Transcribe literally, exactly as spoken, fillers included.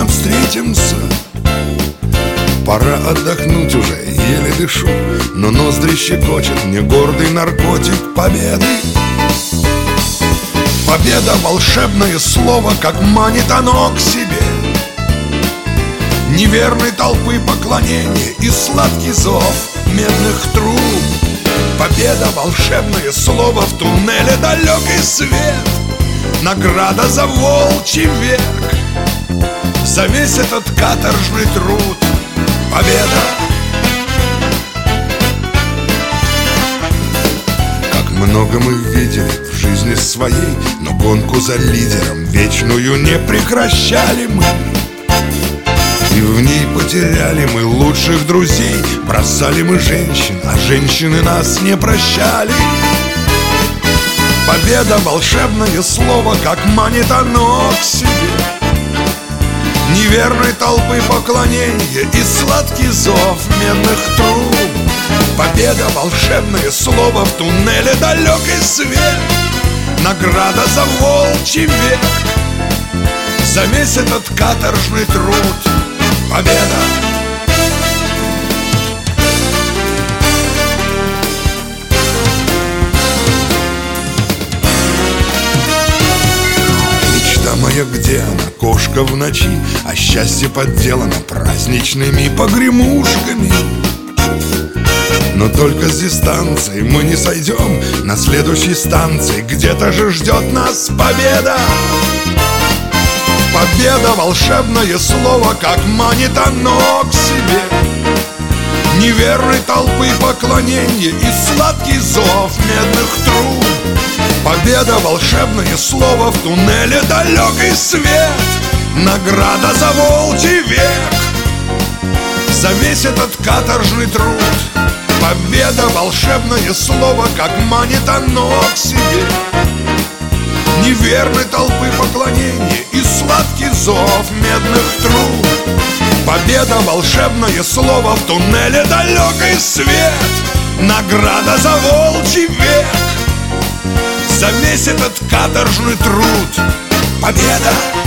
нам встретимся. Пора отдохнуть уже, еле дышу, но ноздри щекочет мне гордый наркотик победы. Победа — волшебное слово, как манит оно к себе. Неверной толпы поклонение и сладкий зов медных труб. Победа — волшебное слово, в туннеле далекий свет. Награда за волчий век, за весь этот каторжный труд. Победа! Как много мы видели в жизни своей, но гонку за лидером вечную не прекращали мы. И в ней потеряли мы лучших друзей. Бросали мы женщин, а женщины нас не прощали. Победа — волшебное слово, как манит оно к себе. Неверной толпы поклонение и сладкий зов медных труб. Победа — волшебное слово, в туннеле далекий свет. Награда за волчий век, за весь этот каторжный труд. Победа! Моя, где она, кошка в ночи, а счастье подделано праздничными погремушками. Но только с дистанцией мы не сойдем. На следующей станции где-то же ждет нас победа. Победа — волшебное слово, как манит оно к себе. Неверной толпы поклонение и сладкий зов медных труб. Победа — волшебное слово, в туннеле далекий свет. Награда за волчий век, за весь этот каторжный труд. Победа — волшебное слово, как манит оно к себе. Неверной толпы поклонение и сладкий зов медных труб. Победа — волшебное слово, в туннеле далекий свет. Награда за волчий век, за весь этот каторжный труд. Победа!